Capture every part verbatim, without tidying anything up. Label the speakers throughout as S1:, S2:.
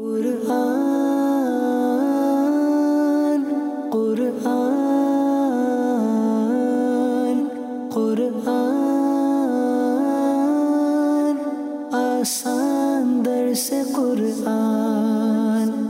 S1: قرآن قرآن قرآن آسان درس قرآن۔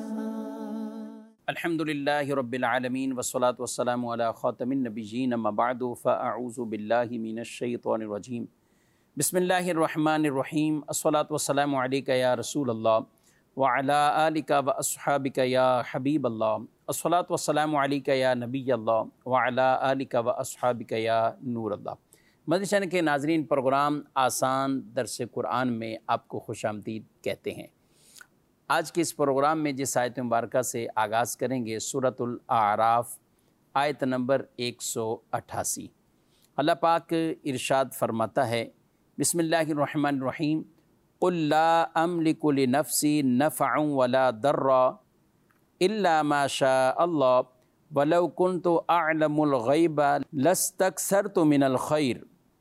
S2: الحمدللہ رب العالمین والصلاة والسلام علی خاتم النبیین اما بعد فاعوذ باللہ من الشیطان الرجیم بسم اللہ الرحمن الرحیم الصلاة والسلام علیک یا رسول اللہ وعلی آلک واصحابک یا حبیب اللہ الصلاة والسلام علیک یا نبی اللہ وعلی آلک واصحابک یا نور اللہ۔ مدنی چینل کے ناظرین، پروگرام آسان درس قرآن میں آپ کو خوش آمدید کہتے ہیں۔ آج کے اس پروگرام میں جس آیت مبارکہ سے آغاز کریں گے سورۃ الاعراف آیت نمبر ایک سو اٹھاسی۔ اللہ پاک ارشاد فرماتا ہے، بسم اللہ الرحمن الرحیم، قل لا املک لنفسی نفعا ولا ضرا الا ما شاء اللہ ولو کنت اعلم الغیب لاستکثرت من الخیر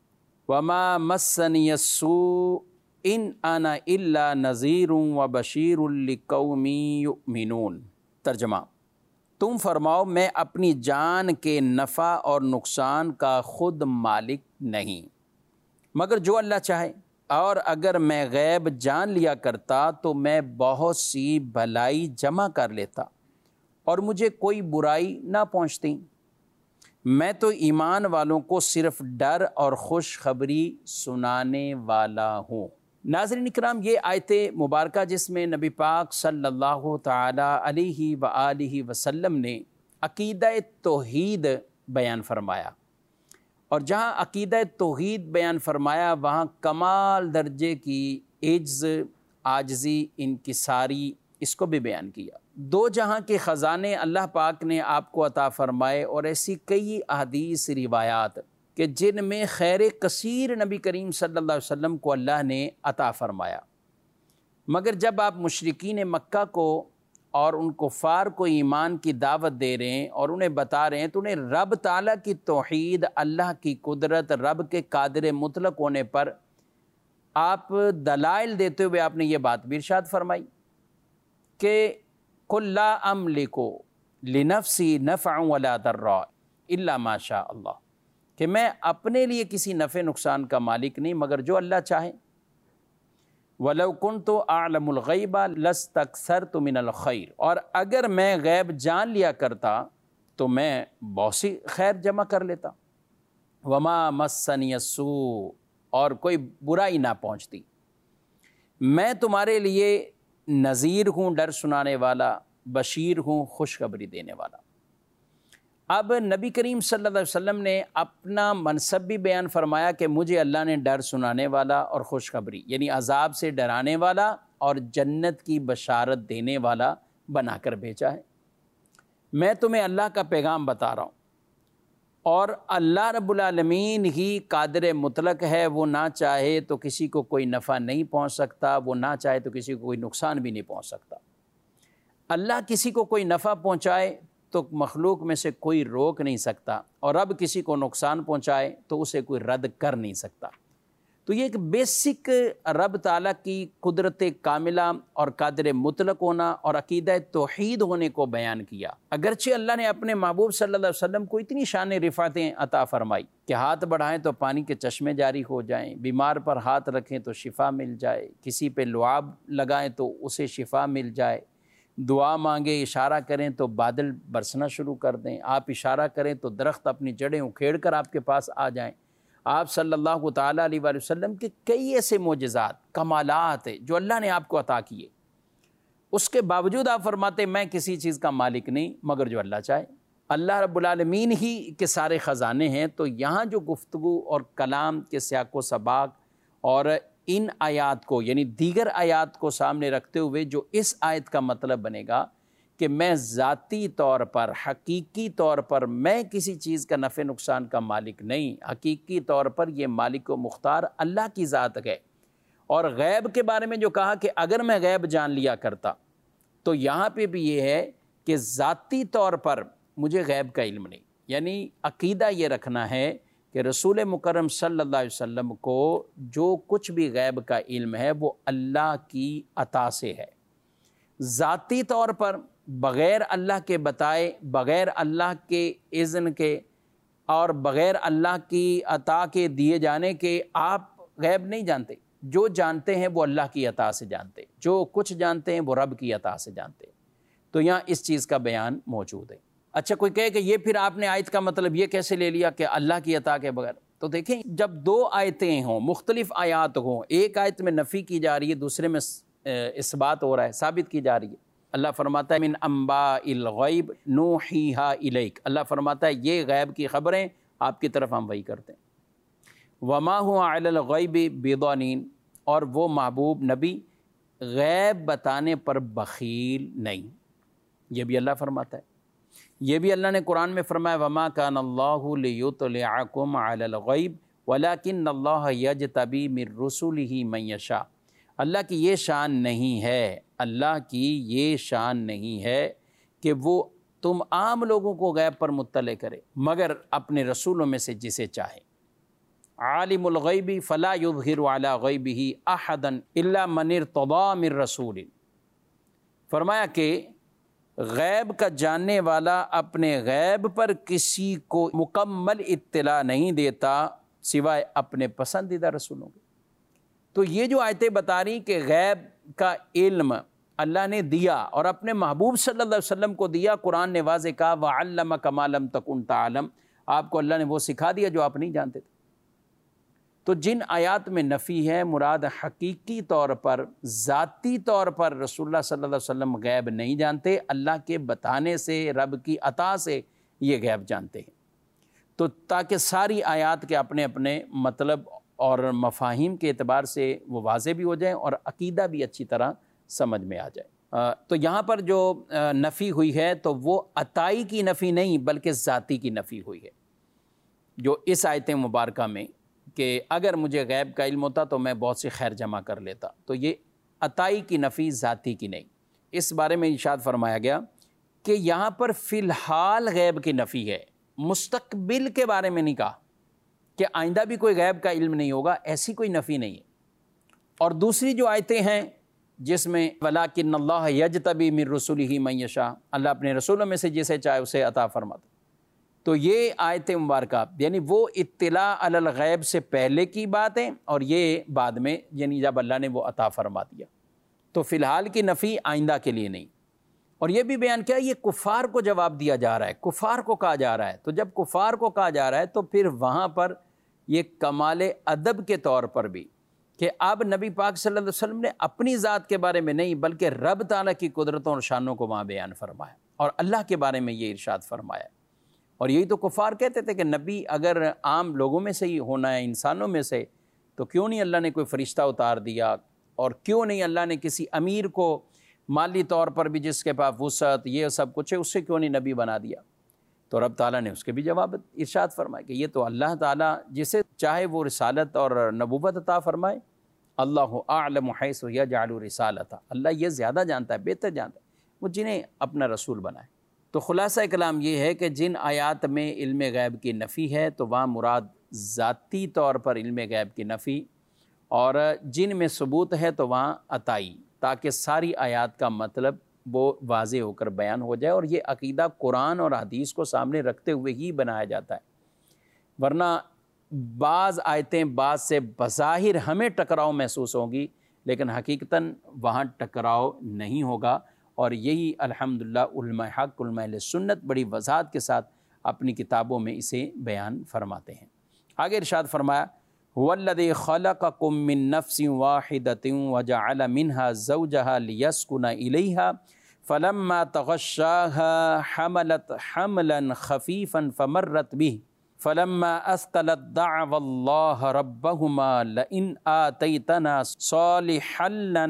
S2: وما مسنی السوء ان انا الا نذیر و بشیر لقوم یؤمنون۔ ترجمہ، تم فرماؤ میں اپنی جان کے نفع اور نقصان کا خود مالک نہیں مگر جو اللہ چاہے، اور اگر میں غیب جان لیا کرتا تو میں بہت سی بھلائی جمع کر لیتا اور مجھے کوئی برائی نہ پہنچتی۔ میں تو ایمان والوں کو صرف ڈر اور خوشخبری سنانے والا ہوں۔ ناظرین اکرام، یہ آیت مبارکہ جس میں نبی پاک صلی اللہ تعالی علیہ وآلہ وسلم نے عقیدہ توحید بیان فرمایا، اور جہاں عقیدہ توحید بیان فرمایا وہاں کمال درجے کی عجز، عاجزی، انکساری اس کو بھی بیان کیا۔ دو جہاں کے خزانے اللہ پاک نے آپ کو عطا فرمائے، اور ایسی کئی احادیث روایات کہ جن میں خیر کثیر نبی کریم صلی اللہ علیہ وسلم کو اللہ نے عطا فرمایا، مگر جب آپ مشرکین مکہ کو اور ان کفار کو ایمان کی دعوت دے رہے ہیں اور انہیں بتا رہے ہیں تو انہیں رب تعالیٰ کی توحید، اللہ کی قدرت، رب کے قادر مطلق ہونے پر آپ دلائل دیتے ہوئے آپ نے یہ بات بھی ارشاد فرمائی کہ قل لا املک لنفسی نفعا ولا ضرا الا ما شاء اللہ، کہ میں اپنے لیے کسی نفع نقصان کا مالک نہیں مگر جو اللہ چاہے۔ وَلَوْ كُنْتُ أَعْلَمُ الْغَيْبَ لَاسْتَكْثَرْتُ مِنَ الْخَيْرِ، اور اگر میں غیب جان لیا کرتا تو میں بہت سی خیر جمع کر لیتا۔ وَمَا مَسَّنِيَ السُّوءُ، اور کوئی برائی نہ پہنچتی۔ میں تمہارے لیے نذیر ہوں، ڈر سنانے والا، بشیر ہوں، خوشخبری دینے والا۔ اب نبی کریم صلی اللہ علیہ وسلم نے اپنا منصب بھی بیان فرمایا کہ مجھے اللہ نے ڈر سنانے والا اور خوشخبری یعنی عذاب سے ڈرانے والا اور جنت کی بشارت دینے والا بنا کر بھیجا ہے۔ میں تمہیں اللہ کا پیغام بتا رہا ہوں، اور اللہ رب العالمین ہی قادر مطلق ہے، وہ نہ چاہے تو کسی کو کوئی نفع نہیں پہنچ سکتا، وہ نہ چاہے تو کسی کو کوئی نقصان بھی نہیں پہنچ سکتا۔ اللہ کسی کو کوئی نفع پہنچائے تو مخلوق میں سے کوئی روک نہیں سکتا، اور رب کسی کو نقصان پہنچائے تو اسے کوئی رد کر نہیں سکتا۔ تو یہ ایک بیسک رب تعالیٰ کی قدرت کاملہ اور قادر مطلق ہونا اور عقیدہ توحید ہونے کو بیان کیا۔ اگرچہ اللہ نے اپنے محبوب صلی اللہ علیہ وسلم کو اتنی شان رفعتیں عطا فرمائی کہ ہاتھ بڑھائیں تو پانی کے چشمے جاری ہو جائیں، بیمار پر ہاتھ رکھیں تو شفا مل جائے، کسی پہ لعاب لگائیں تو اسے شفا مل جائے، دعا مانگے، اشارہ کریں تو بادل برسنا شروع کر دیں، آپ اشارہ کریں تو درخت اپنی جڑیں اکھیڑ کر آپ کے پاس آ جائیں۔ آپ صلی اللہ تعالیٰ علیہ وآلہ وسلم کے کئی ایسے معجزات، کمالات ہیں جو اللہ نے آپ کو عطا کیے، اس کے باوجود آپ فرماتے میں کسی چیز کا مالک نہیں مگر جو اللہ چاہے۔ اللہ رب العالمین ہی کے سارے خزانے ہیں۔ تو یہاں جو گفتگو اور کلام کے سیاق و سباق اور ان آیات کو یعنی دیگر آیات کو سامنے رکھتے ہوئے جو اس آیت کا مطلب بنے گا کہ میں ذاتی طور پر، حقیقی طور پر میں کسی چیز کا نفع نقصان کا مالک نہیں، حقیقی طور پر یہ مالک و مختار اللہ کی ذات ہے۔ اور غیب کے بارے میں جو کہا کہ اگر میں غیب جان لیا کرتا، تو یہاں پہ بھی یہ ہے کہ ذاتی طور پر مجھے غیب کا علم نہیں، یعنی عقیدہ یہ رکھنا ہے کہ رسول مکرم صلی اللہ علیہ وسلم کو جو کچھ بھی غیب کا علم ہے وہ اللہ کی عطا سے ہے۔ ذاتی طور پر بغیر اللہ کے بتائے، بغیر اللہ کے اذن کے اور بغیر اللہ کی عطا کے دیے جانے کے آپ غیب نہیں جانتے۔ جو جانتے ہیں وہ اللہ کی عطا سے جانتے، جو کچھ جانتے ہیں وہ رب کی عطا سے جانتے۔ تو یہاں اس چیز کا بیان موجود ہے۔ اچھا کوئی کہے کہ یہ پھر آپ نے آیت کا مطلب یہ کیسے لے لیا کہ اللہ کی عطا کے بغیر؟ تو دیکھیں جب دو آیتیں ہوں، مختلف آیات ہوں، ایک آیت میں نفی کی جا رہی ہے، دوسرے میں اثبات ہو رہا ہے، ثابت کی جا رہی ہے۔ اللہ فرماتا ہے من انباء الغیب نوحیہا الیک، اللہ فرماتا ہے یہ غیب کی خبریں آپ کی طرف ہم وحی کرتے ہیں۔ وما هو علی الغیب بضنین، اور وہ محبوب نبی غیب بتانے پر بخیل نہیں، یہ بھی اللہ فرماتا ہے۔ یہ بھی اللہ نے قرآن میں فرمایا وما کان اللہ لیطلعکم علی الغیب ولکن اللہ یجتبی من رسلہ من یشاء، اللہ کی یہ شان نہیں ہے، اللہ کی یہ شان نہیں ہے کہ وہ تم عام لوگوں کو غیب پر مطلع کرے مگر اپنے رسولوں میں سے جسے چاہے۔ عالم الغیب فلا یظہر علی غیبہ احدا الا من ارتضی من رسول، فرمایا کہ غیب کا جاننے والا اپنے غیب پر کسی کو مکمل اطلاع نہیں دیتا سوائے اپنے پسندیدہ رسولوں کے۔ تو یہ جو آیتیں بتا رہی کہ غیب کا علم اللہ نے دیا اور اپنے محبوب صلی اللہ علیہ وسلم کو دیا، قرآن نے واضح کہا وَعَلَّمَكَ مَا لَمْ تَكُنْ تَعْلَمْ، آپ کو اللہ نے وہ سکھا دیا جو آپ نہیں جانتے تھے۔ تو جن آیات میں نفی ہے مراد حقیقی طور پر، ذاتی طور پر رسول اللہ صلی اللہ علیہ وسلم غیب نہیں جانتے، اللہ کے بتانے سے، رب کی عطا سے یہ غیب جانتے ہیں۔ تو تاکہ ساری آیات کے اپنے اپنے مطلب اور مفاہیم کے اعتبار سے وہ واضح بھی ہو جائیں اور عقیدہ بھی اچھی طرح سمجھ میں آ جائے۔ تو یہاں پر جو نفی ہوئی ہے تو وہ عطائی کی نفی نہیں بلکہ ذاتی کی نفی ہوئی ہے، جو اس آیت مبارکہ میں کہ اگر مجھے غیب کا علم ہوتا تو میں بہت سی خیر جمع کر لیتا، تو یہ عطائی کی نفی ذاتی کی نہیں۔ اس بارے میں ارشاد فرمایا گیا کہ یہاں پر فی الحال غیب کی نفی ہے، مستقبل کے بارے میں نہیں کہا کہ آئندہ بھی کوئی غیب کا علم نہیں ہوگا، ایسی کوئی نفی نہیں ہے۔ اور دوسری جو آیتیں ہیں جس میں وَلَٰكِنَّ اللَّهَ يَجْتَبِي مِن رُّسُلِهِ مَن يَشَاءُ، اللہ اپنے رسولوں میں سے جسے چاہے اسے عطا فرماتا۔ تو یہ آیت مبارکہ یعنی وہ اطلاع علی الغیب سے پہلے کی بات ہے اور یہ بعد میں یعنی جب اللہ نے وہ عطا فرما دیا، تو فی الحال کی نفی آئندہ کے لیے نہیں۔ اور یہ بھی بیان کیا یہ کفار کو جواب دیا جا رہا ہے، کفار کو کہا جا رہا ہے، تو جب کفار کو کہا جا رہا ہے تو پھر وہاں پر یہ کمال ادب کے طور پر بھی کہ اب نبی پاک صلی اللہ علیہ وسلم نے اپنی ذات کے بارے میں نہیں بلکہ رب تعالیٰ کی قدرتوں اور شانوں کو وہاں بیان فرمایا اور اللہ کے بارے میں یہ ارشاد فرمایا۔ اور یہی تو کفار کہتے تھے کہ نبی اگر عام لوگوں میں سے ہی ہونا ہے، انسانوں میں سے، تو کیوں نہیں اللہ نے کوئی فرشتہ اتار دیا، اور کیوں نہیں اللہ نے کسی امیر کو مالی طور پر بھی جس کے پاس وسعت یہ سب کچھ ہے اس سے کیوں نہیں نبی بنا دیا؟ تو رب تعالیٰ نے اس کے بھی جواب ارشاد فرمایا کہ یہ تو اللہ تعالیٰ جسے چاہے وہ رسالت اور نبوت عطا فرمائے، اللہ اعلم حیث یجعل رسالتہ، اللہ یہ زیادہ جانتا ہے، بہتر جانتا ہے وہ جنہیں اپنا رسول بنائے۔ تو خلاصہ کلام یہ ہے کہ جن آیات میں علم غیب کی نفی ہے تو وہاں مراد ذاتی طور پر علم غیب کی نفی، اور جن میں ثبوت ہے تو وہاں عطائی، تاکہ ساری آیات کا مطلب وہ واضح ہو کر بیان ہو جائے۔ اور یہ عقیدہ قرآن اور حدیث کو سامنے رکھتے ہوئے ہی بنایا جاتا ہے، ورنہ بعض آیتیں بعض سے بظاہر ہمیں ٹکراؤ محسوس ہوں گی لیکن حقیقتاً وہاں ٹکراؤ نہیں ہوگا۔ اور یہی الحمدللہ علماء حق، علماء اہل سنت بڑی وضاحت کے ساتھ اپنی کتابوں میں اسے بیان فرماتے ہیں۔ آگے ارشاد فرمایا هو الذی خلقکم من نفس واحدۃ وجعل منها زوجها لیسکن الیہا فلما تغشاها حملت حملا خفیفا فمرت به فلما اثقلت دعوا الله ربهما لئن آتیتنا صالحا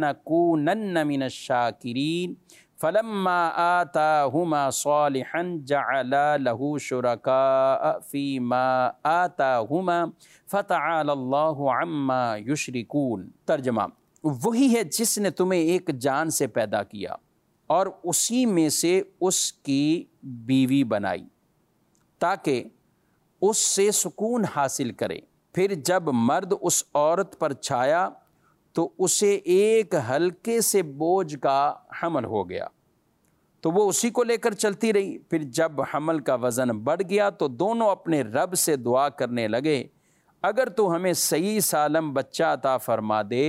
S2: لنکونن من الشاکرین فلما آتاهما صالحا جعلا له شرکاء فیما آتاهما فتعالی اللہ عما یشرکون۔ ترجمہ، وہی ہے جس نے تمہیں ایک جان سے پیدا کیا اور اسی میں سے اس کی بیوی بنائی تاکہ اس سے سکون حاصل کرے، پھر جب مرد اس عورت پر چھایا تو اسے ایک ہلکے سے بوجھ کا حمل ہو گیا، تو وہ اسی کو لے کر چلتی رہی۔ پھر جب حمل کا وزن بڑھ گیا تو دونوں اپنے رب سے دعا کرنے لگے، اگر تو ہمیں صحیح سالم بچہ عطا فرما دے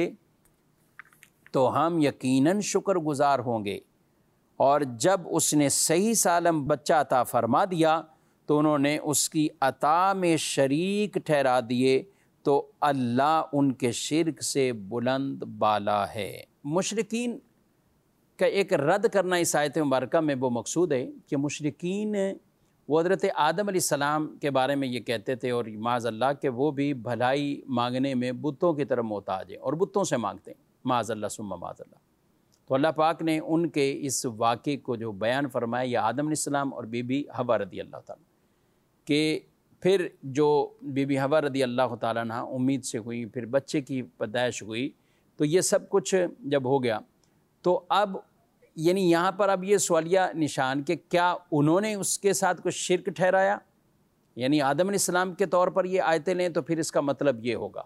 S2: تو ہم یقیناً شکر گزار ہوں گے۔ اور جب اس نے صحیح سالم بچہ عطا فرما دیا تو انہوں نے اس کی عطا میں شریک ٹھہرا دیے، تو اللہ ان کے شرک سے بلند بالا ہے۔ مشرکین کا ایک رد کرنا اس آیت مبارکہ میں وہ مقصود ہے کہ مشرکین وہ حضرت آدم علیہ السلام کے بارے میں یہ کہتے تھے، اور معاذ اللہ کہ وہ بھی بھلائی مانگنے میں بتوں کی طرف محتاج ہیں اور بتوں سے مانگتے ہیں، معاذ اللہ ثم معاذ اللہ۔ تو اللہ پاک نے ان کے اس واقعے کو جو بیان فرمایا، یہ آدم علیہ السلام اور بی بی حوا رضی اللہ تعالیٰ، کہ پھر جو بی بی حوا رضی اللہ تعالیٰ عنہ امید سے ہوئی، پھر بچے کی پیدائش ہوئی، تو یہ سب کچھ جب ہو گیا تو اب یعنی یہاں پر اب یہ سوالیہ نشان کہ کیا انہوں نے اس کے ساتھ کچھ شرک ٹھہرایا، یعنی آدم علیہ السلام کے طور پر یہ آیتیں لیں تو پھر اس کا مطلب یہ ہوگا۔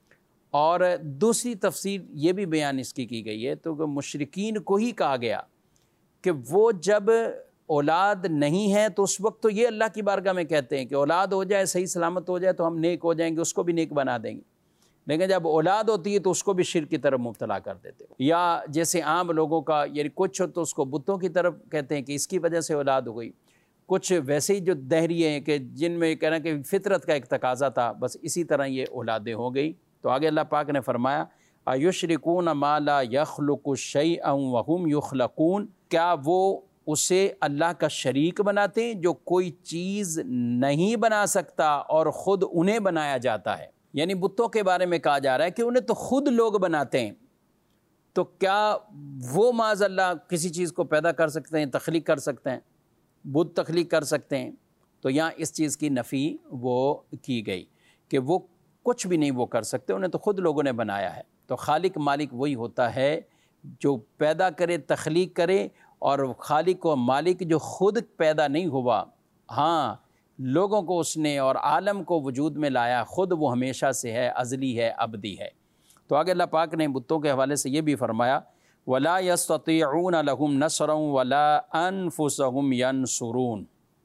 S2: اور دوسری تفسیر یہ بھی بیان اس کی کی گئی ہے تو کہ مشرکین کو ہی کہا گیا کہ وہ جب اولاد نہیں ہے تو اس وقت تو یہ اللہ کی بارگاہ میں کہتے ہیں کہ اولاد ہو جائے، صحیح سلامت ہو جائے تو ہم نیک ہو جائیں گے، اس کو بھی نیک بنا دیں گے، لیکن جب اولاد ہوتی ہے تو اس کو بھی شرک کی طرف مبتلا کر دیتے ہیں۔ یا جیسے عام لوگوں کا یعنی کچھ تو اس کو بتوں کی طرف کہتے ہیں کہ اس کی وجہ سے اولاد ہو گئی، کچھ ویسے ہی جو دہریے ہیں کہ جن میں کہنا کہ فطرت کا ایک تقاضا تھا، بس اسی طرح یہ اولادیں ہو گئی۔ تو آگے اللہ پاک نے فرمایا ایشرکون ما لا یخلق شیئا وہم یخلقون، کیا وہ اسے اللہ کا شریک بناتے ہیں جو کوئی چیز نہیں بنا سکتا اور خود انہیں بنایا جاتا ہے۔ یعنی بتوں کے بارے میں کہا جا رہا ہے کہ انہیں تو خود لوگ بناتے ہیں، تو کیا وہ معاذ اللہ کسی چیز کو پیدا کر سکتے ہیں، تخلیق کر سکتے ہیں، بت تخلیق کر سکتے ہیں؟ تو یہاں اس چیز کی نفی وہ کی گئی کہ وہ کچھ بھی نہیں وہ کر سکتے، انہیں تو خود لوگوں نے بنایا ہے۔ تو خالق مالک وہی ہوتا ہے جو پیدا کرے، تخلیق کرے، اور خالق و مالک جو خود پیدا نہیں ہوا، ہاں لوگوں کو اس نے اور عالم کو وجود میں لایا، خود وہ ہمیشہ سے ہے، ازلی ہے، ابدی ہے۔ تو آگے اللہ پاک نے بتوں کے حوالے سے یہ بھی فرمایا وَلَا يَسْتَطِيعُونَ لَهُمْ نَصْرًا وَلَا أَنفُسَهُمْ يَنصُرُونَ،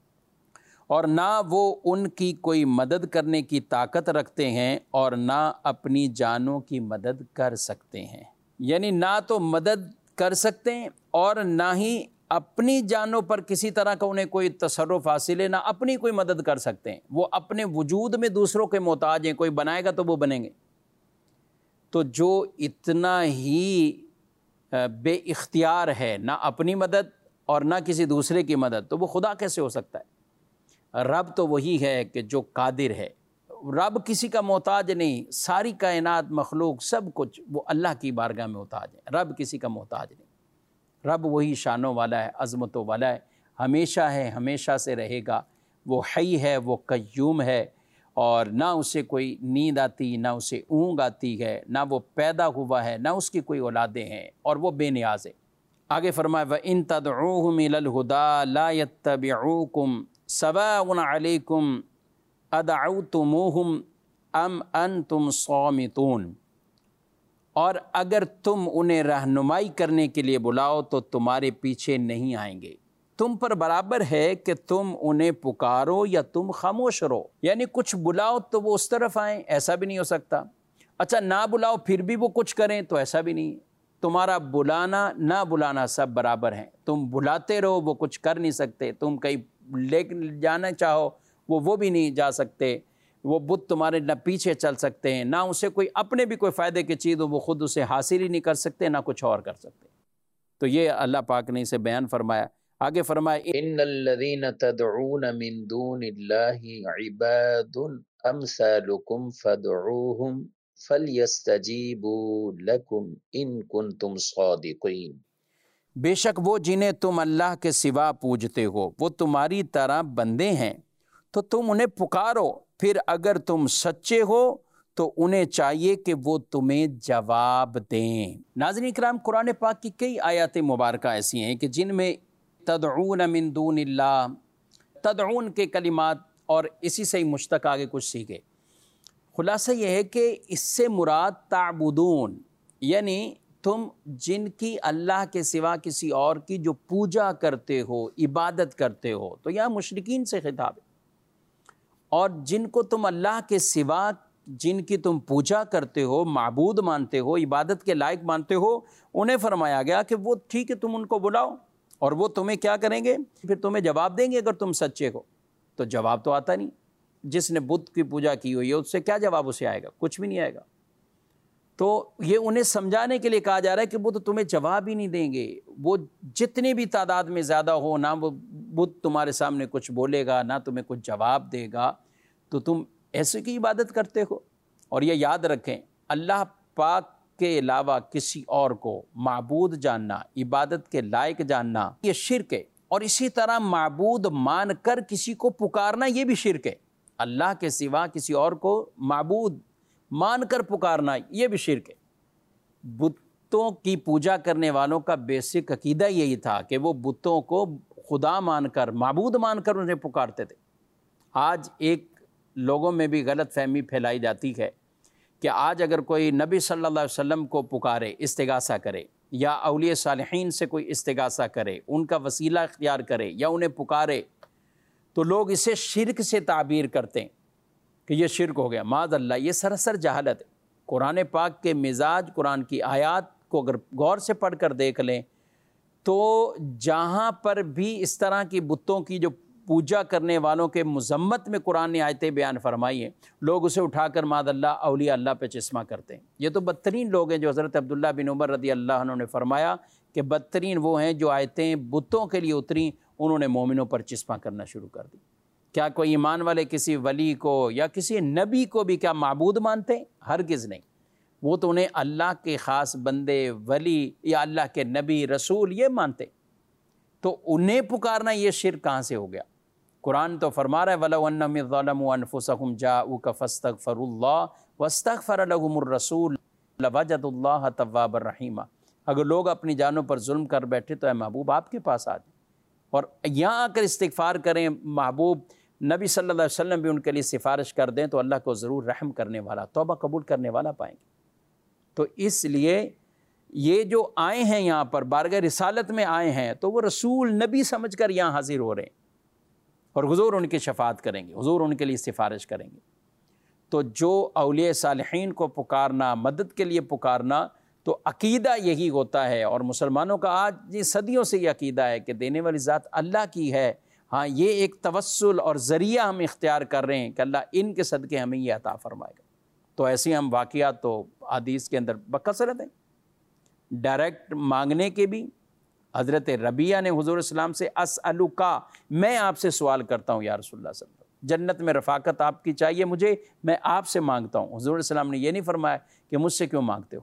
S2: اور نہ وہ ان کی کوئی مدد کرنے کی طاقت رکھتے ہیں اور نہ اپنی جانوں کی مدد کر سکتے ہیں۔ یعنی نہ تو مدد کر سکتے ہیں اور نہ ہی اپنی جانوں پر کسی طرح کا انہیں کوئی تصرف حاصل ہے، نہ اپنی کوئی مدد کر سکتے ہیں۔ وہ اپنے وجود میں دوسروں کے محتاج ہیں، کوئی بنائے گا تو وہ بنیں گے۔ تو جو اتنا ہی بے اختیار ہے، نہ اپنی مدد اور نہ کسی دوسرے کی مدد، تو وہ خدا کیسے ہو سکتا ہے؟ رب تو وہی ہے کہ جو قادر ہے، رب کسی کا محتاج نہیں، ساری کائنات مخلوق سب کچھ وہ اللہ کی بارگاہ میں محتاج ہے، رب کسی کا محتاج نہیں۔ رب وہی شانوں والا ہے، عظمتوں والا ہے، ہمیشہ ہے، ہمیشہ سے رہے گا، وہ حی ہے، وہ قیوم ہے، اور نہ اسے کوئی نیند آتی، نہ اسے اونگ آتی ہے، نہ وہ پیدا ہوا ہے، نہ اس کی کوئی اولادیں ہیں، اور وہ بے نیاز ہے۔ آگے فرمایا وَإِن تَدْعُوهُمْ إِلَى الْهُدَىٰ لَا يَتَّبِعُوكُمْ سَوَاءٌ عَلَيْكُمْ أَدْعَوْتُمُوهُمْ أَمْ أَنْتُمْ صَامِتُونَ، اور اگر تم انہیں رہنمائی کرنے کے لیے بلاؤ تو تمہارے پیچھے نہیں آئیں گے، تم پر برابر ہے کہ تم انہیں پکارو یا تم خاموش رہو۔ یعنی کچھ بلاؤ تو وہ اس طرف آئیں، ایسا بھی نہیں ہو سکتا، اچھا نہ بلاؤ پھر بھی وہ کچھ کریں تو ایسا بھی نہیں۔ تمہارا بلانا نہ بلانا سب برابر ہیں، تم بلاتے رہو وہ کچھ کر نہیں سکتے، تم کہیں لے جانا چاہو وہ وہ بھی نہیں جا سکتے، وہ بت تمہارے نہ پیچھے چل سکتے ہیں، نہ اسے کوئی اپنے بھی کوئی فائدے کی چیز ہو وہ خود اسے حاصل ہی نہیں کر سکتے، نہ کچھ اور کر سکتے۔ تو یہ اللہ پاک نے اسے بیان فرمایا۔ آگے فرمایا
S3: ان الذين تدعون من دون الله عباد امثالكم فادعوهم فليستجيبوا لكم ان كنتم صادقين،
S2: بے شک وہ جنہیں تم اللہ کے سوا پوجتے ہو وہ تمہاری طرح بندے ہیں، تو تم انہیں پکارو، پھر اگر تم سچے ہو تو انہیں چاہیے کہ وہ تمہیں جواب دیں۔ ناظرین کرام، قرآن پاک کی کئی آیات مبارکہ ایسی ہیں کہ جن میں تدعون من دون اللہ، تدعون کے کلمات اور اسی سے ہی مشتق آگے کچھ سیکھے۔ خلاصہ یہ ہے کہ اس سے مراد تعبدون، یعنی تم جن کی اللہ کے سوا کسی اور کی جو پوجا کرتے ہو، عبادت کرتے ہو، تو یہاں مشرکین سے خطاب ہے، اور جن کو تم اللہ کے سوا جن کی تم پوجا کرتے ہو، معبود مانتے ہو، عبادت کے لائق مانتے ہو، انہیں فرمایا گیا کہ وہ ٹھیک ہے، تم ان کو بلاؤ اور وہ تمہیں کیا کریں گے؟ پھر تمہیں جواب دیں گے اگر تم سچے ہو۔ تو جواب تو آتا نہیں، جس نے بت کی پوجا کی ہوئی ہے اس سے کیا جواب اسے آئے گا؟ کچھ بھی نہیں آئے گا۔ تو یہ انہیں سمجھانے کے لیے کہا جا رہا ہے کہ وہ تو تمہیں جواب ہی نہیں دیں گے، وہ جتنی بھی تعداد میں زیادہ ہو، نہ وہ بت تمہارے سامنے کچھ بولے گا، نہ تمہیں کچھ جواب دے گا، تو تم ایسے کی عبادت کرتے ہو۔ اور یہ یاد رکھیں، اللہ پاک کے علاوہ کسی اور کو معبود جاننا، عبادت کے لائق جاننا، یہ شرک ہے، اور اسی طرح معبود مان کر کسی کو پکارنا یہ بھی شرک ہے۔ اللہ کے سوا کسی اور کو معبود مان کر پکارنا یہ بھی شرک ہے۔ بتوں کی پوجا کرنے والوں کا بیسک عقیدہ یہی تھا کہ وہ بتوں کو خدا مان کر، معبود مان کر انہیں پکارتے تھے۔ آج ایک لوگوں میں بھی غلط فہمی پھیلائی جاتی ہے کہ آج اگر کوئی نبی صلی اللہ علیہ وسلم کو پکارے، استغاثہ کرے، یا اولیاء صالحین سے کوئی استغاثہ کرے، ان کا وسیلہ اختیار کرے یا انہیں پکارے، تو لوگ اسے شرک سے تعبیر کرتے ہیں کہ یہ شرک ہو گیا۔ معاذ اللہ، یہ سراسر جہالت ہے۔ قرآن پاک کے مزاج، قرآن کی آیات کو اگر غور سے پڑھ کر دیکھ لیں تو جہاں پر بھی اس طرح کی بتوں کی جو پوجا کرنے والوں کے مذمت میں قرآن نے آیتیں بیان فرمائی ہیں، لوگ اسے اٹھا کر معاذ اللہ اولیاء اللہ پہ چشمہ کرتے ہیں۔ یہ تو بدترین لوگ ہیں، جو حضرت عبداللہ بن عمر رضی اللہ عنہ نے فرمایا کہ بدترین وہ ہیں جو آیتیں بتوں کے لیے اتریں، انہوں نے مومنوں پر چشمہ کرنا شروع کر دی۔ کیا کوئی ایمان والے کسی ولی کو یا کسی نبی کو بھی کیا معبود مانتے ہیں؟ ہرگز نہیں۔ وہ تو انہیں اللہ کے خاص بندے، ولی یا اللہ کے نبی، رسول یہ مانتے، تو انہیں پکارنا یہ شرک کہاں سے ہو گیا؟ قرآن تو فرما رہا ہے وَلَوْ أَنَّهُمْ إِذْ ظَلَمُوا أَنفُسَهُمْ جَاءُوكَ فَاسْتَغْفَرُوا اللَّهَ وَاسْتَغْفَرَ لَهُمُ الرَّسُولُ لَوَجَدُوا اللَّهَ تَوَّابًا رَحِيمًا۔ اگر لوگ اپنی جانوں پر ظلم کر بیٹھے تو اے محبوب آپ کے پاس آ جائیں اور یہاں آ کر استغفار کریں، محبوب نبی صلی اللہ علیہ وسلم بھی ان کے لیے سفارش کر دیں، تو اللہ کو ضرور رحم کرنے والا، توبہ قبول کرنے والا پائیں گے۔ تو اس لیے یہ جو آئے ہیں یہاں پر بارگاہ رسالت میں آئے ہیں، تو وہ رسول نبی سمجھ کر یہاں حاضر ہو رہے ہیں، اور حضور ان کی شفاعت کریں گے، حضور ان کے لیے سفارش کریں گے۔ تو جو اولیاء صالحین کو پکارنا، مدد کے لیے پکارنا، تو عقیدہ یہی ہوتا ہے، اور مسلمانوں کا آج یہ صدیوں سے یہ عقیدہ ہے کہ دینے والی ذات اللہ کی ہے۔ ہاں، یہ ایک توسل اور ذریعہ ہم اختیار کر رہے ہیں کہ اللہ ان کے صدقے ہمیں یہ عطا فرمائے گا۔ تو ایسے ہم واقعات تو حدیث کے اندر بکثرت ہیں، ڈائریکٹ مانگنے کے بھی۔ حضرت ربیہ نے حضور اسلام سے اسألوکا، میں آپ سے سوال کرتا ہوں یا رسول اللہ صلی اللہ علیہ وسلم، جنت میں رفاقت آپ کی چاہیے مجھے، میں آپ سے مانگتا ہوں۔ حضور اسلام نے یہ نہیں فرمایا کہ مجھ سے کیوں مانگتے ہو۔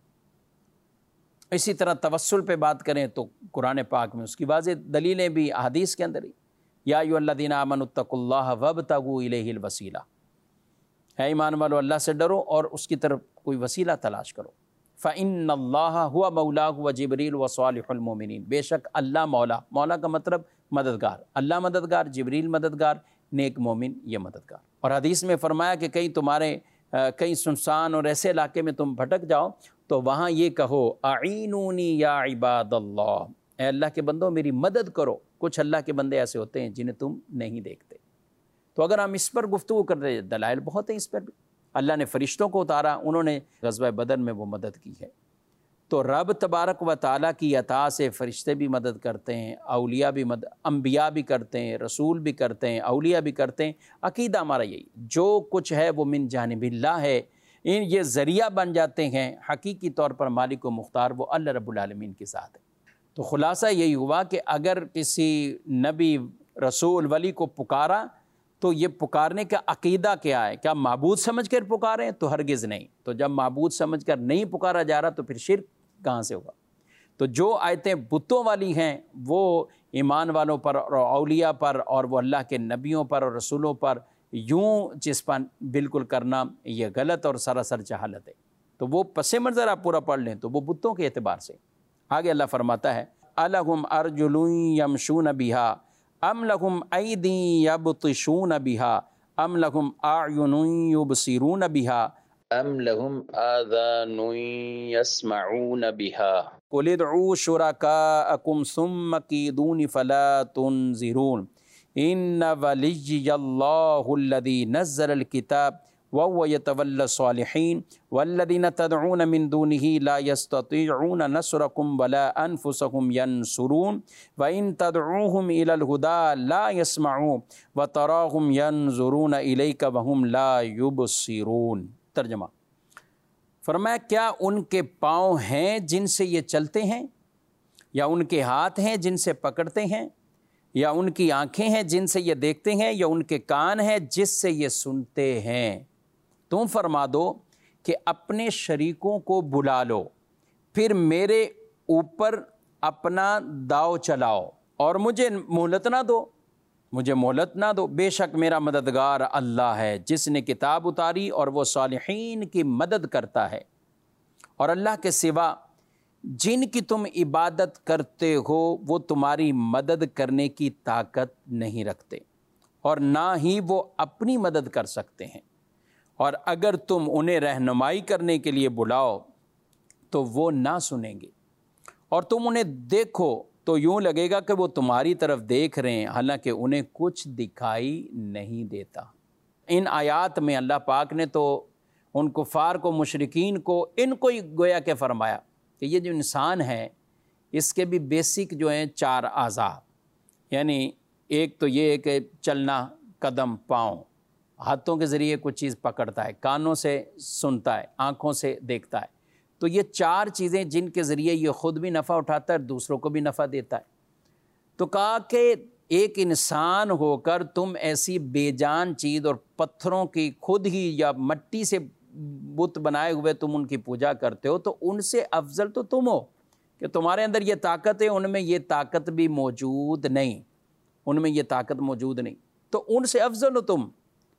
S2: اسی طرح توسل پہ بات کریں تو قرآن پاک میں اس کی واضح دلیلیں بھی احادیث کے اندر ہی، یا ایھا الذین آمنوا اتقوا اللہ وابتغوا الیہ الوسیلہ، اے ایمان والو اللہ سے ڈرو اور اس کی طرف کوئی وسیلہ تلاش کرو۔ فَإِنَّ اللَّهَ هُوَ مَوْلَاهُ وَجِبْرِيلُ وَصَالِحُ الْمُؤْمِنِينَ، بے شک اللہ مولا، مولا کا مطلب مددگار، اللہ مددگار، جبریل مددگار، نیک مومن یہ مددگار۔ اور حدیث میں فرمایا کہ کہیں تمہارے کہیں سنسان اور ایسے علاقے میں تم بھٹک جاؤ تو وہاں یہ کہو اعینونی یا عباد اللہ، اے اللہ کے بندوں میری مدد کرو۔ کچھ اللہ کے بندے ایسے ہوتے ہیں جنہیں تم نہیں دیکھتے۔ تو اگر ہم اس پر گفتگو کر رہے ہیں، دلائل بہت ہیں اس پر بھی۔ اللہ نے فرشتوں کو اتارا، انہوں نے غزوہ بدر میں وہ مدد کی ہے۔ تو رب تبارک و تعالیٰ کی عطا سے فرشتے بھی مدد کرتے ہیں، اولیاء بھی مدد، انبیاء بھی کرتے ہیں، رسول بھی کرتے ہیں، اولیاء بھی کرتے ہیں۔ عقیدہ ہمارا یہی، جو کچھ ہے وہ من جانب اللہ ہے، ان یہ ذریعہ بن جاتے ہیں، حقیقی طور پر مالک و مختار وہ اللہ رب العالمین کے ساتھ ہے۔ تو خلاصہ یہی ہوا کہ اگر کسی نبی، رسول، ولی کو پکارا تو یہ پکارنے کا عقیدہ کیا ہے؟ کیا معبود سمجھ کر پکاریں؟ تو ہرگز نہیں۔ تو جب معبود سمجھ کر نہیں پکارا جا رہا تو پھر شرک کہاں سے ہوگا؟ تو جو آیتیں بتوں والی ہیں وہ ایمان والوں پر اور اولیاء پر اور وہ اللہ کے نبیوں پر اور رسولوں پر یوں چسپاں بالکل کرنا یہ غلط اور سراسر جہالت ہے۔ تو وہ پس منظر آپ پورا پڑھ لیں تو وہ بتوں کے اعتبار سے۔ آگے اللہ فرماتا ہے الہم ارجل یمشون بہا ام لہم ایدی یبطشون بہا ام لہم اعین یبصرون بہا
S3: ام لہم آذان یسمعون بہا
S2: قل ادعوا شرکاءکم ثم کیدون فلا تنظرون ان ولیی اللہ الذی نزل الکتاب وهو يتولى الصالحین والذین تدعون من دونه لا يستطيعون نصرکم ولا انفسهم ينصرون وان تدعوهم الى الهدى لا يسمعوا وتراهم ينظرون الیک وهم لا يبصرون۔ ترجمہ، فرمایا کیا ان کے پاؤں ہیں جن سے یہ چلتے ہیں، یا ان کے ہاتھ ہیں جن سے پکڑتے ہیں، یا ان کی آنکھیں ہیں جن سے یہ دیکھتے ہیں، یا ان کے کان ہیں جس سے یہ سنتے ہیں؟ تم فرما دو کہ اپنے شریکوں کو بلا لو، پھر میرے اوپر اپنا داؤ چلاؤ اور مجھے مہلت نہ دو مجھے مہلت نہ دو بے شک میرا مددگار اللہ ہے جس نے کتاب اتاری اور وہ صالحین کی مدد کرتا ہے، اور اللہ کے سوا جن کی تم عبادت کرتے ہو وہ تمہاری مدد کرنے کی طاقت نہیں رکھتے، اور نہ ہی وہ اپنی مدد کر سکتے ہیں، اور اگر تم انہیں رہنمائی کرنے کے لیے بلاؤ تو وہ نہ سنیں گے، اور تم انہیں دیکھو تو یوں لگے گا کہ وہ تمہاری طرف دیکھ رہے ہیں حالانکہ انہیں کچھ دکھائی نہیں دیتا۔ ان آیات میں اللہ پاک نے تو ان کفار کو، مشرکین کو، ان کو ہی گویا کہ فرمایا کہ یہ جو انسان ہے اس کے بھی بیسک جو ہیں چار اعضاء، یعنی ایک تو یہ ہے کہ چلنا، قدم، پاؤں، ہاتھوں کے ذریعے کچھ چیز پکڑتا ہے، کانوں سے سنتا ہے، آنکھوں سے دیکھتا ہے، تو یہ چار چیزیں جن کے ذریعے یہ خود بھی نفع اٹھاتا ہے، دوسروں کو بھی نفع دیتا ہے۔ تو کہا کہ ایک انسان ہو کر تم ایسی بے جان چیز اور پتھروں کی خود ہی یا مٹی سے بت بنائے ہوئے تم ان کی پوجا کرتے ہو، تو ان سے افضل تو تم ہو کہ تمہارے اندر یہ طاقت ہے، ان میں یہ طاقت بھی موجود نہیں ان میں یہ طاقت موجود نہیں تو ان سے افضل ہو تم،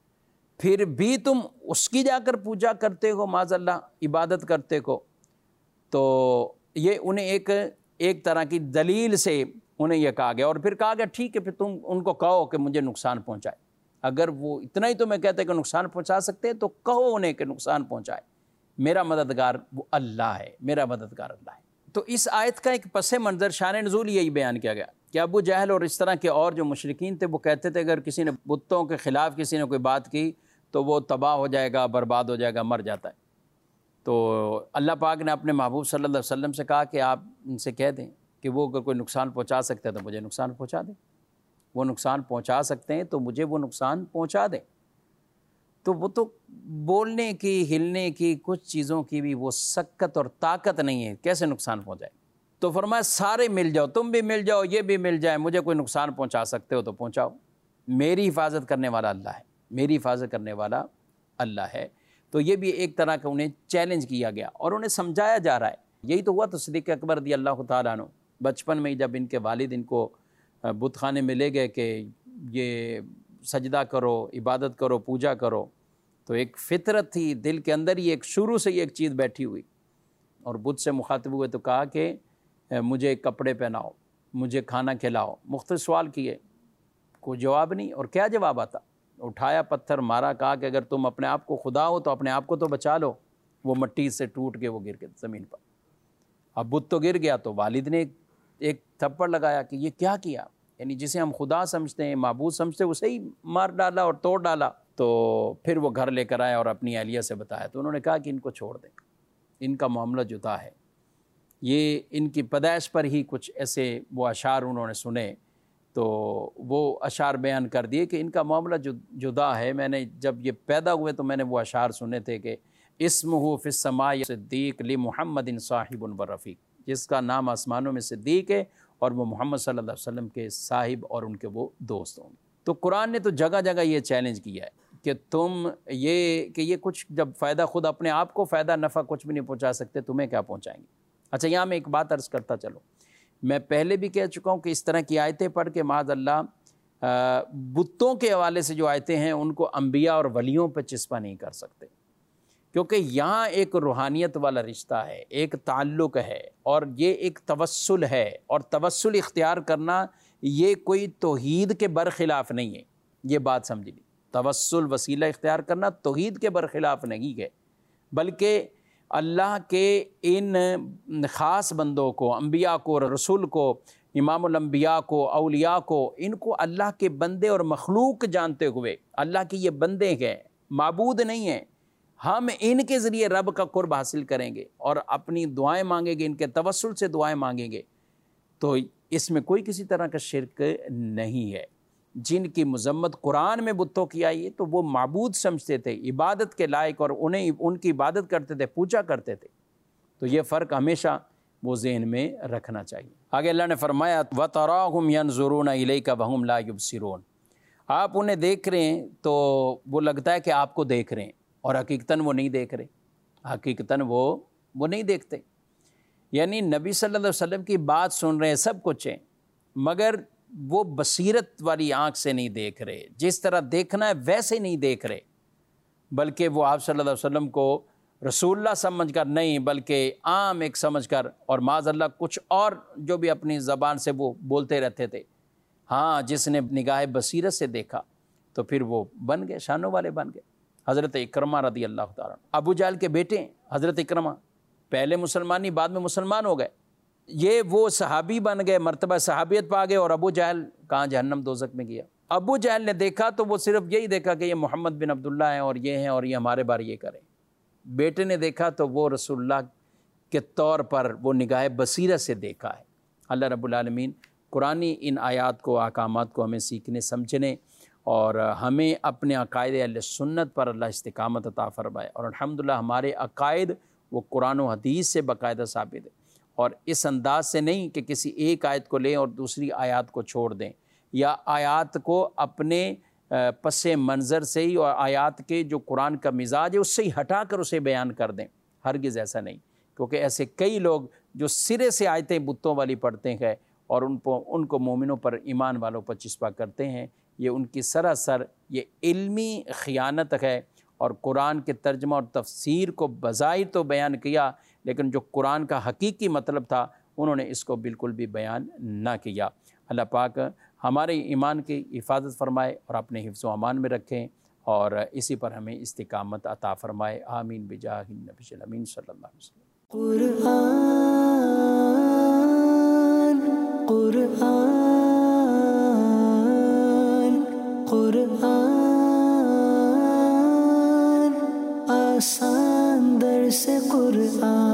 S2: پھر بھی تم اس کی جا کر پوجا کرتے ہو، معاذ اللہ عبادت کرتے ہو۔ تو یہ انہیں ایک ایک طرح کی دلیل سے انہیں یہ کہا گیا، اور پھر کہا گیا ٹھیک ہے پھر تم ان کو کہو کہ مجھے نقصان پہنچائے، اگر وہ اتنا ہی تمہیں کہتے ہیں کہ نقصان پہنچا سکتے ہیں تو کہو انہیں کہ نقصان پہنچائے، میرا مددگار وہ اللہ ہے، میرا مددگار اللہ ہے۔ تو اس آیت کا ایک پس منظر شان نزول یہی بیان کیا گیا کہ ابو جہل اور اس طرح کے اور جو مشرکین تھے وہ کہتے تھے اگر کسی نے بتوں کے خلاف کسی نے کوئی بات کی تو وہ تباہ ہو جائے گا، برباد ہو جائے گا، مر جاتا ہے۔ تو اللہ پاک نے اپنے محبوب صلی اللہ علیہ وسلم سے کہا کہ آپ ان سے کہہ دیں کہ وہ اگر کوئی نقصان پہنچا سکتے ہیں تو مجھے نقصان پہنچا دیں، وہ نقصان پہنچا سکتے ہیں تو مجھے وہ نقصان پہنچا دیں۔ تو وہ تو بولنے کی، ہلنے کی، کچھ چیزوں کی بھی وہ سکت اور طاقت نہیں ہے، کیسے نقصان پہنچائے؟ تو فرمایا سارے مل جاؤ، تم بھی مل جاؤ، یہ بھی مل جائے، مجھے کوئی نقصان پہنچا سکتے ہو تو پہنچاؤ، میری حفاظت کرنے والا اللہ ہے، میری حفاظت کرنے والا اللہ ہے۔ تو یہ بھی ایک طرح کا انہیں چیلنج کیا گیا اور انہیں سمجھایا جا رہا ہے۔ یہی تو ہوا تو صدیق اکبر رضی اللہ تعالیٰ عنہ بچپن میں جب ان کے والد ان کو بت خانے میں لے گئے کہ یہ سجدہ کرو، عبادت کرو، پوجا کرو، تو ایک فطرت تھی دل کے اندر ہی، ایک شروع سے ہی ایک چیز بیٹھی ہوئی، اور بت سے مخاطب ہوئے تو کہا کہ مجھے کپڑے پہناؤ، مجھے کھانا کھلاؤ، مختلف سوال کیے، کوئی جواب نہیں، اور کیا جواب آتا؟ اٹھایا پتھر مارا، کہا کہ اگر تم اپنے آپ کو خدا ہو تو اپنے آپ کو تو بچا لو۔ وہ مٹی سے ٹوٹ کے وہ گر کے زمین پر، اب بت تو گر گیا، تو والد نے ایک تھپڑ لگایا کہ یہ کیا کیا، یعنی جسے ہم خدا سمجھتے ہیں، معبود سمجھتے ہیں، اسے ہی مار ڈالا اور توڑ ڈالا۔ تو پھر وہ گھر لے کر آئے اور اپنی اہلیہ سے بتایا، تو انہوں نے کہا کہ ان کو چھوڑ دیں، ان کا معاملہ جدا ہے۔ یہ ان کی پیدائش پر ہی کچھ ایسے وہ اشعار انہوں نے سنے، تو وہ اشعار بیان کر دیے کہ ان کا معاملہ جدا ہے۔ میں نے جب یہ پیدا ہوئے تو میں نے وہ اشعار سنے تھے کہ اسمہ فی السماء صدیق لمحمد صاحب والرفیق، جس کا نام آسمانوں میں صدیق ہے اور وہ محمد صلی اللہ علیہ وسلم کے صاحب اور ان کے وہ دوست ہوں گے۔ تو قرآن نے تو جگہ جگہ یہ چیلنج کیا ہے کہ تم یہ کہ یہ کچھ جب فائدہ خود اپنے آپ کو فائدہ نفع کچھ بھی نہیں پہنچا سکتے، تمہیں کیا پہنچائیں گے؟ اچھا یہاں میں ایک بات عرض کرتا چلوں، میں پہلے بھی کہہ چکا ہوں کہ اس طرح کی آیتیں پڑھ کے معاذ اللہ بتوں کے حوالے سے جو آیتیں ہیں ان کو انبیاء اور ولیوں پہ چسپا نہیں کر سکتے، کیونکہ یہاں ایک روحانیت والا رشتہ ہے، ایک تعلق ہے، اور یہ ایک توسل ہے، اور توسل اختیار کرنا یہ کوئی توحید کے برخلاف نہیں ہے، یہ بات سمجھ لی۔ توسل وسیلہ اختیار کرنا توحید کے برخلاف نہیں ہے، بلکہ اللہ کے ان خاص بندوں کو، انبیاء کو، رسول کو، امام الانبیاء کو، اولیاء کو، ان کو اللہ کے بندے اور مخلوق جانتے ہوئے، اللہ کے یہ بندے ہیں، معبود نہیں ہیں، ہم ان کے ذریعے رب کا قرب حاصل کریں گے اور اپنی دعائیں مانگیں گے، ان کے توسل سے دعائیں مانگیں گے، تو اس میں کوئی کسی طرح کا شرک نہیں ہے۔ جن کی مذمت قرآن میں بتوں کی آئی ہے تو وہ معبود سمجھتے تھے، عبادت کے لائق، اور انہیں ان کی عبادت کرتے تھے، پوجا کرتے تھے، تو یہ فرق ہمیشہ وہ ذہن میں رکھنا چاہیے۔ آگے اللہ نے فرمایا وَتَرَاهُمْ يَنْظُرُونَ إِلَيْكَ وَهُمْ لَا يُبْصِرُونَ، آپ انہیں دیکھ رہے ہیں تو وہ لگتا ہے کہ آپ کو دیکھ رہے ہیں، اور حقیقتاً وہ نہیں دیکھ رہے، حقیقتاً وہ وہ نہیں دیکھتے۔ یعنی نبی صلی اللہ علیہ وسلم کی بات سن رہے ہیں، سب کچھ ہیں، مگر وہ بصیرت والی آنکھ سے نہیں دیکھ رہے، جس طرح دیکھنا ہے ویسے نہیں دیکھ رہے، بلکہ وہ آپ صلی اللہ علیہ وسلم کو رسول اللہ سمجھ کر نہیں، بلکہ عام ایک سمجھ کر، اور معاذ اللہ کچھ اور جو بھی اپنی زبان سے وہ بولتے رہتے تھے۔ ہاں، جس نے نگاہ بصیرت سے دیکھا تو پھر وہ بن گئے، شانوں والے بن گئے۔ حضرت اکرمہ رضی اللہ تعالیٰ عنہ، ابو جہل کے بیٹے ہیں حضرت اکرمہ، پہلے مسلمان نہیں، بعد میں مسلمان ہو گئے، یہ وہ صحابی بن گئے، مرتبہ صحابیت پا گئے، اور ابو جہل کہاں جہنم دوزخ میں گیا۔ ابو جہل نے دیکھا تو وہ صرف یہی دیکھا کہ یہ محمد بن عبداللہ ہیں اور یہ ہیں اور یہ ہمارے بارے یہ کریں۔ بیٹے نے دیکھا تو وہ رسول اللہ کے طور پر وہ نگاہ بصیرت سے دیکھا ہے۔ اللہ رب العالمین قرآنی ان آیات کو، احکامات کو ہمیں سیکھنے سمجھنے اور ہمیں اپنے عقائد اہل سنت پر اللہ استقامت عطا فرمائے، اور الحمدللہ ہمارے عقائد وہ قرآن و حدیث سے باقاعدہ ثابت ہے، اور اس انداز سے نہیں کہ کسی ایک آیت کو لیں اور دوسری آیات کو چھوڑ دیں، یا آیات کو اپنے پس منظر سے ہی اور آیات کے جو قرآن کا مزاج ہے اس سے ہی ہٹا کر اسے بیان کر دیں۔ ہرگز ایسا نہیں، کیونکہ ایسے کئی لوگ جو سرے سے آیتیں بتوں والی پڑھتے ہیں اور ان کو ان کو مومنوں پر، ایمان والوں پر چسپا کرتے ہیں، یہ ان کی سراسر یہ علمی خیانت ہے، اور قرآن کے ترجمہ اور تفسیر کو بظاہر تو بیان کیا، لیکن جو قرآن کا حقیقی مطلب تھا انہوں نے اس کو بالکل بھی بیان نہ کیا۔ اللہ پاک ہمارے ایمان کی حفاظت فرمائے اور اپنے حفظ و امان میں رکھیں، اور اسی پر ہمیں استقامت عطا فرمائے۔ آمین بجاہ النبی الامین صلی اللہ علیہ وسلم۔
S1: قرآن قرآن قرآن آسان در سے قرآن